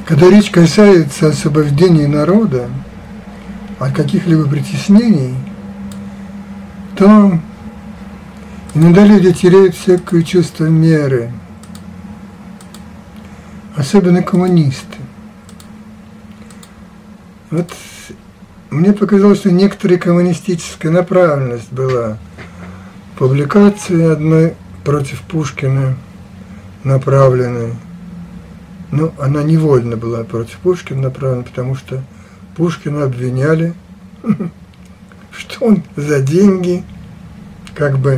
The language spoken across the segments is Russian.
Когда речь касается освобождения народа от каких-либо притеснений, то иногда люди теряют всякое чувство меры, особенно коммунисты. Вот мне показалось, что некоторая коммунистическая направленность была. Публикации одной против Пушкина направленной. Ну, она невольно была против Пушкина направлена, потому что Пушкина обвиняли, что он за деньги как бы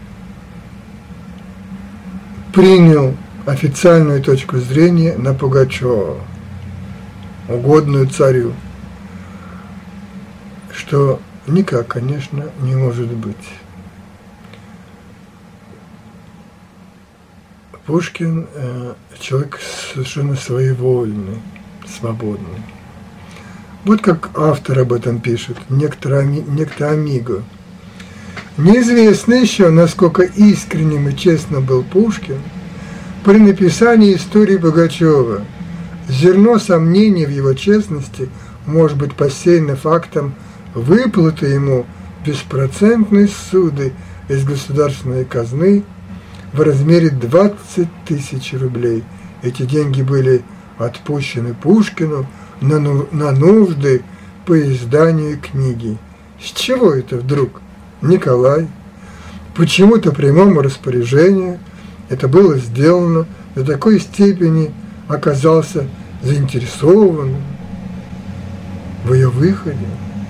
принял официальную точку зрения на Пугачева, угодную царю, что никак, конечно, не может быть. Пушкин человек совершенно своевольный, свободный. Вот как автор об этом пишет, некто Амиго. Неизвестно еще, насколько искренним и честным был Пушкин при написании истории Пугачева. Зерно сомнений в его честности может быть посеяно фактом выплаты ему беспроцентной ссуды из государственной казны в размере 20 тысяч рублей. Эти деньги были отпущены Пушкину на нужды по изданию книги. С чего это вдруг, Николай? Почему-то прямому распоряжению это было сделано, до такой степени оказался заинтересован в ее выходе.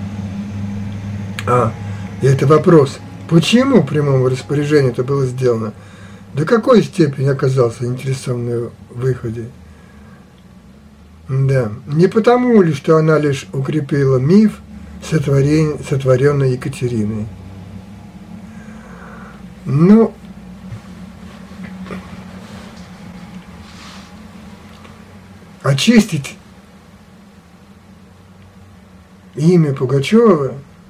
И это вопрос, почему прямому распоряжению это было сделано? До какой степени оказался заинтересован в ее выходе? Да, не потому ли, что она лишь укрепила миф, сотворенный Екатериной. Ну, очистить имя Пугачева,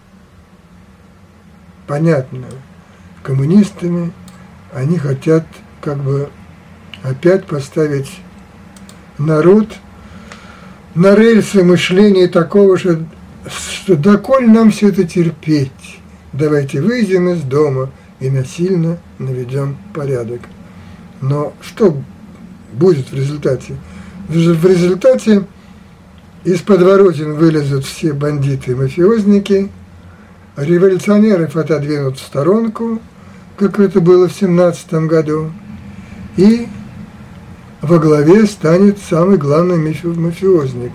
понятно, коммунистами они хотят как бы опять поставить народ на рельсы мышления такого же, что доколе нам все это терпеть, давайте выйдем из дома и насильно наведем порядок. Но что будет в результате? В результате из подворотен вылезут все бандиты и мафиозники, революционеров отодвинут в сторонку, как это было в 17 году, и во главе станет самый главный мафиозник.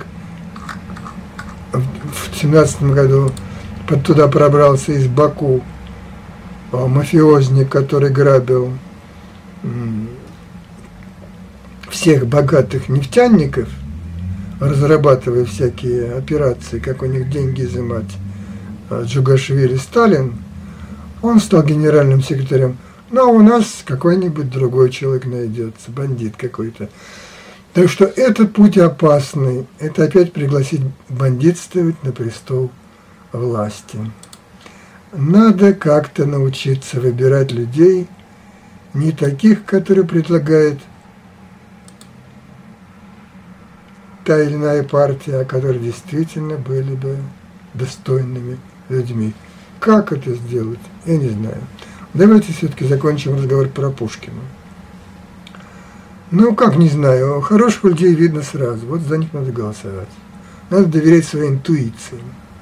В 17 году туда пробрался из Баку мафиозник, который грабил всех богатых нефтяников, разрабатывая всякие операции, как у них деньги изымать, Джугашвили Сталин. Он стал генеральным секретарем. Но у нас какой-нибудь другой человек найдется, бандит какой-то. Так что этот путь опасный. Это опять пригласить бандитствовать на престол власти. Надо как-то научиться выбирать людей, не таких, которые предлагает та или иная партия, а которые действительно были бы достойными людьми. Как это сделать, я не знаю. Давайте все-таки закончим разговор про Пушкина. Ну, как не знаю, хороших людей видно сразу, вот за них надо голосовать. Надо доверять своей интуиции.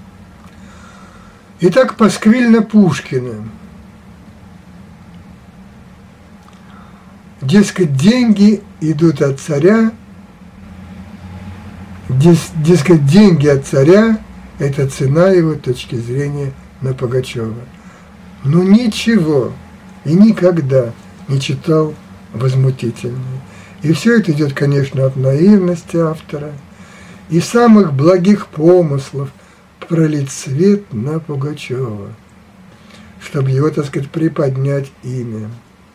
Итак, пасквильно Пушкина. Дескать, деньги идут от царя, дескать, деньги от царя – это цена его точки зрения на Пугачева. Но ничего и никогда не читал возмутительное. И все это идет, конечно, от наивности автора и самых благих помыслов пролить свет на Пугачева, чтобы его, так сказать, приподнять имя.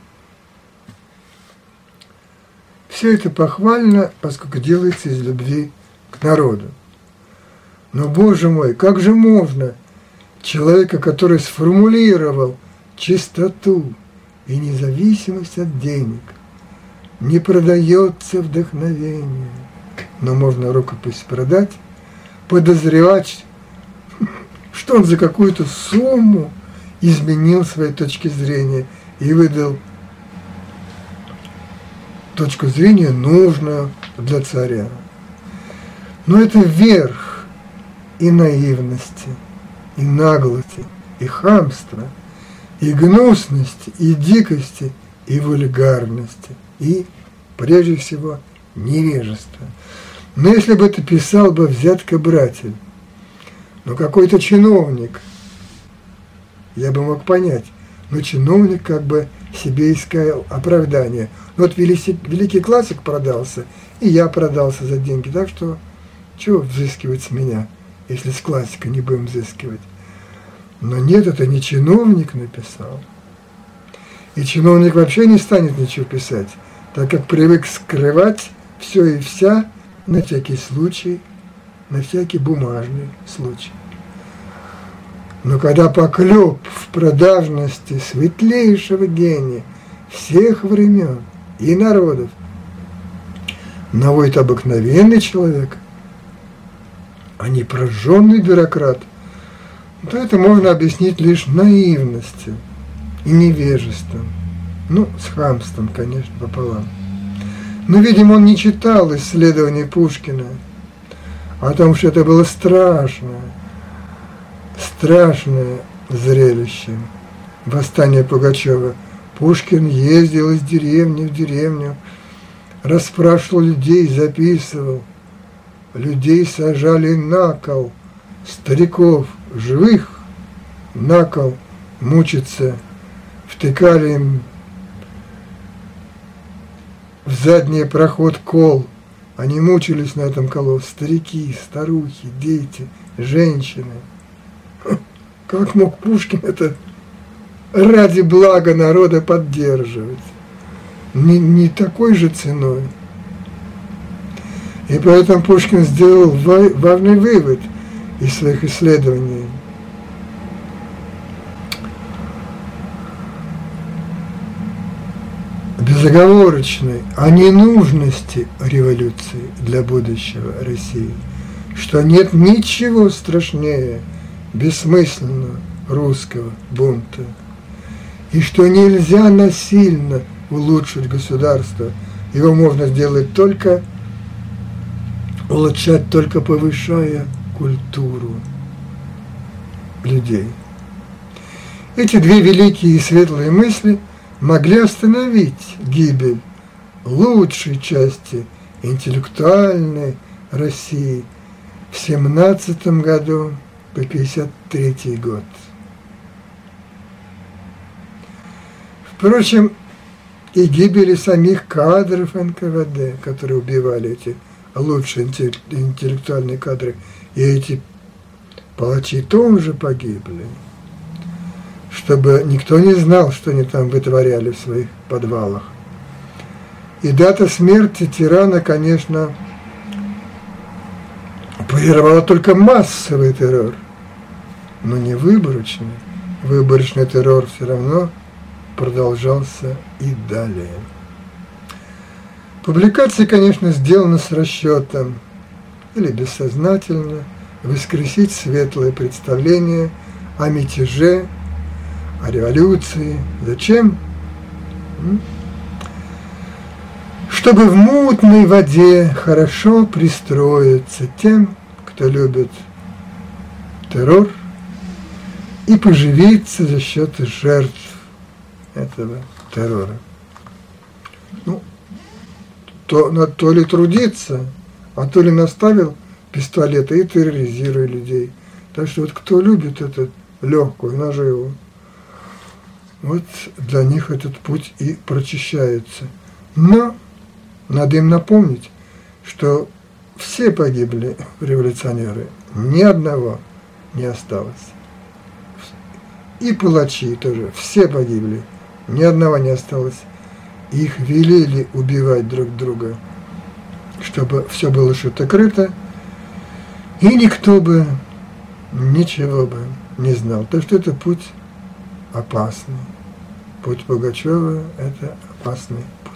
Все это похвально, поскольку делается из любви к народу. Но, Боже мой, как же можно человека, который сформулировал чистоту и независимость от денег, не продается вдохновение, но можно рукопись продать, подозревать, что он за какую-то сумму изменил свои точки зрения и выдал точку зрения нужную для царя. Но это верх и наивности, и наглости, и хамства, и гнусности, и дикости, и вульгарности, и, прежде всего, невежества. Но если бы это писал бы взяткобратель, но какой-то чиновник, я бы мог понять, но чиновник как бы себе искал оправдание. Вот великий классик продался, и я продался за деньги, так что чего взыскивать с меня, если с классика не будем взыскивать? Но нет, это не чиновник написал. И чиновник вообще не станет ничего писать, так как привык скрывать все и вся на всякий случай, на всякий бумажный случай. Но когда поклеп в продажности светлейшего гения всех времен и народов наводит обыкновенный человек, а не прожженный бюрократ, то это можно объяснить лишь наивностью и невежеством, ну, с хамством, конечно, пополам. Но, видимо, он не читал исследований Пушкина о том, что это было страшное зрелище восстание Пугачева. Пушкин ездил из деревни в деревню, расспрашивал людей, записывал. Людей сажали на кол, стариков живых на кол мучиться, втыкали им в задний проход кол. Они мучились на этом колу, старики, старухи, дети, женщины. Как мог Пушкин это ради блага народа поддерживать? Не такой же ценой. И поэтому Пушкин сделал важный вывод из своих исследований. Безоговорочной о ненужности революции для будущего России, что нет ничего страшнее бессмысленного русского бунта, и что нельзя насильно улучшить государство, его можно сделать только, улучшать только повышая культуру людей. Эти две великие и светлые мысли могли остановить гибель лучшей части интеллектуальной России в 17 году по 1953 год. Впрочем, и гибели самих кадров НКВД, которые убивали эти лучшие интеллектуальные кадры, и эти палачи тоже погибли, чтобы никто не знал, что они там вытворяли в своих подвалах. И дата смерти тирана, конечно, прервала только массовый террор, но не выборочный. Выборочный террор все равно продолжался и далее. Публикация, конечно, сделана с расчетом или бессознательно воскресить светлое представление о мятеже, о революции. Зачем? Чтобы в мутной воде хорошо пристроиться тем, кто любит террор, и поживиться за счет жертв этого террора. Ну, то ли трудиться, а то ли наставил пистолеты и терроризируя людей. Так что вот кто любит эту легкую наживу, вот для них этот путь и прочищается. Но надо им напомнить, что все погибли революционеры, ни одного не осталось. И палачи тоже, все погибли, ни одного не осталось. Их велели убивать друг друга, чтобы все было шито-крыто, и никто бы ничего бы не знал. Так что это путь опасный. Путь Пугачева – это опасный путь.